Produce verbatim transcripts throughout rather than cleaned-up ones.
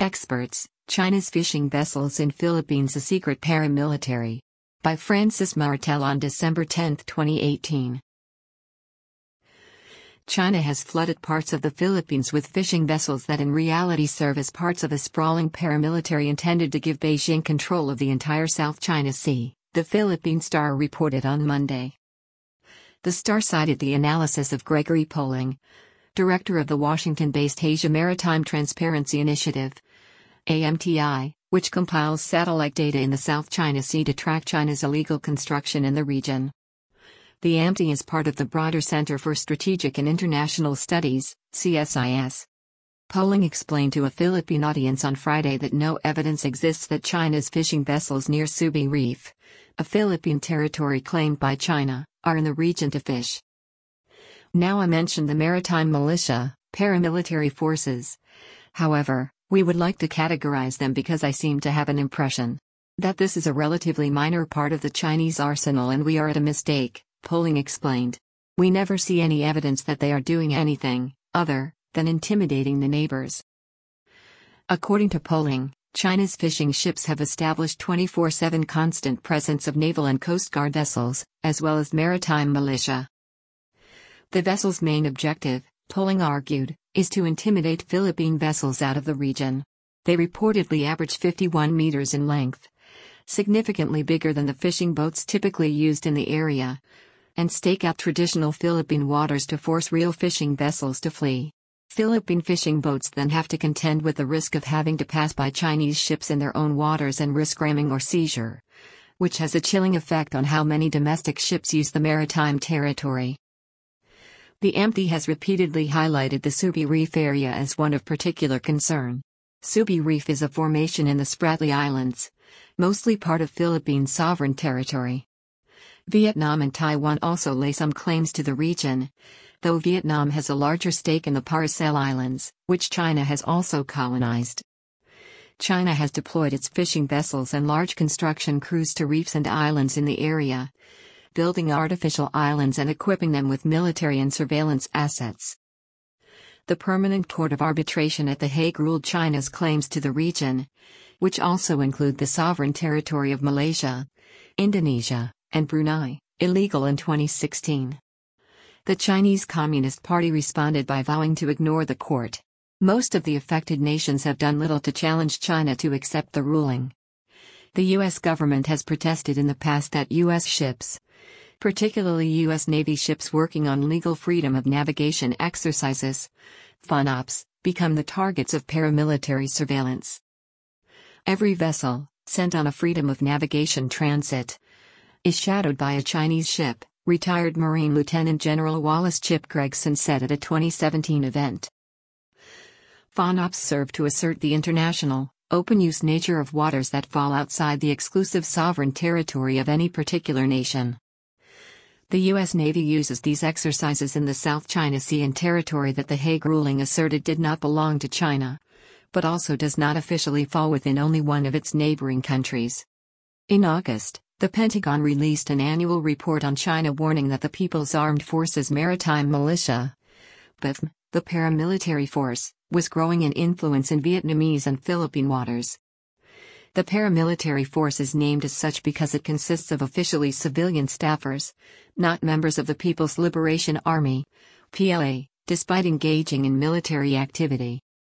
Experts, China's fishing vessels in Philippines, a secret paramilitary. By Francis Martel on December tenth, twenty eighteen. China has flooded parts of the Philippines with fishing vessels that in reality serve as parts of a sprawling paramilitary intended to give Beijing control of the entire South China Sea, the Philippine Star reported on Monday. The Star cited the analysis of Gregory Poling, director of the Washington-based Asia Maritime Transparency Initiative, A M T I, which compiles satellite data in the South China Sea to track China's illegal construction in the region. The A M T I is part of the broader Center for Strategic and International Studies, C S I S. Poling explained to a Philippine audience on Friday that no evidence exists that China's fishing vessels near Subi Reef, a Philippine territory claimed by China, are in the region to fish. Now I mentioned the maritime militia, paramilitary forces. However, we would like to categorize them because I seem to have an impression that this is a relatively minor part of the Chinese arsenal and we are at a mistake, Poling explained. We never see any evidence that they are doing anything other than intimidating the neighbors. According to Poling, China's fishing ships have established twenty-four seven constant presence of naval and coast guard vessels, as well as maritime militia. The vessel's main objective, Poling argued, is to intimidate Philippine vessels out of the region. They reportedly average fifty-one meters in length, significantly bigger than the fishing boats typically used in the area, and stake out traditional Philippine waters to force real fishing vessels to flee. Philippine fishing boats then have to contend with the risk of having to pass by Chinese ships in their own waters and risk ramming or seizure, which has a chilling effect on how many domestic ships use the maritime territory. The A M T I has repeatedly highlighted the Subi Reef area as one of particular concern. Subi Reef is a formation in the Spratly Islands, mostly part of Philippine sovereign territory. Vietnam and Taiwan also lay some claims to the region, though Vietnam has a larger stake in the Paracel Islands, which China has also colonized. China has deployed its fishing vessels and large construction crews to reefs and islands in the area, building artificial islands and equipping them with military and surveillance assets. The Permanent Court of Arbitration at The Hague ruled China's claims to the region, which also include the sovereign territory of Malaysia, Indonesia, and Brunei, illegal in twenty sixteen. The Chinese Communist Party responded by vowing to ignore the court. Most of the affected nations have done little to challenge China to accept the ruling. The U S government has protested in the past that U S ships, particularly U S Navy ships working on legal freedom of navigation exercises, FONOPS, become the targets of paramilitary surveillance. Every vessel, sent on a freedom of navigation transit, is shadowed by a Chinese ship, retired Marine Lieutenant General Wallace Chip Gregson said at a twenty seventeen event. FONOPS serve to assert the international, open-use nature of waters that fall outside the exclusive sovereign territory of any particular nation. The U S Navy uses these exercises in the South China Sea and territory that the Hague ruling asserted did not belong to China, but also does not officially fall within only one of its neighboring countries. In August, the Pentagon released an annual report on China warning that the People's Armed Forces Maritime Militia, P A F M, the paramilitary force, was growing in influence in Vietnamese and Philippine waters. The paramilitary force is named as such because it consists of officially civilian staffers, not members of the People's Liberation Army, P L A, despite engaging in military activity.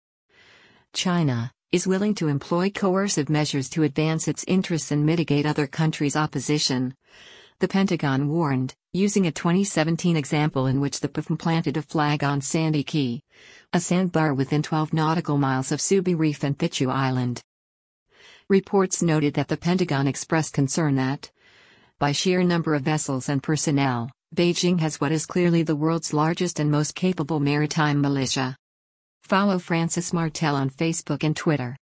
China is willing to employ coercive measures to advance its interests and mitigate other countries' opposition, the Pentagon warned, using a twenty seventeen example in which the P A F M planted a flag on Sandy Key, a sandbar within twelve nautical miles of Subi Reef and Thichu Island. Reports noted that the Pentagon expressed concern that, by sheer number of vessels and personnel, Beijing has what is clearly the world's largest and most capable maritime militia. Follow Francis Martel on Facebook and Twitter.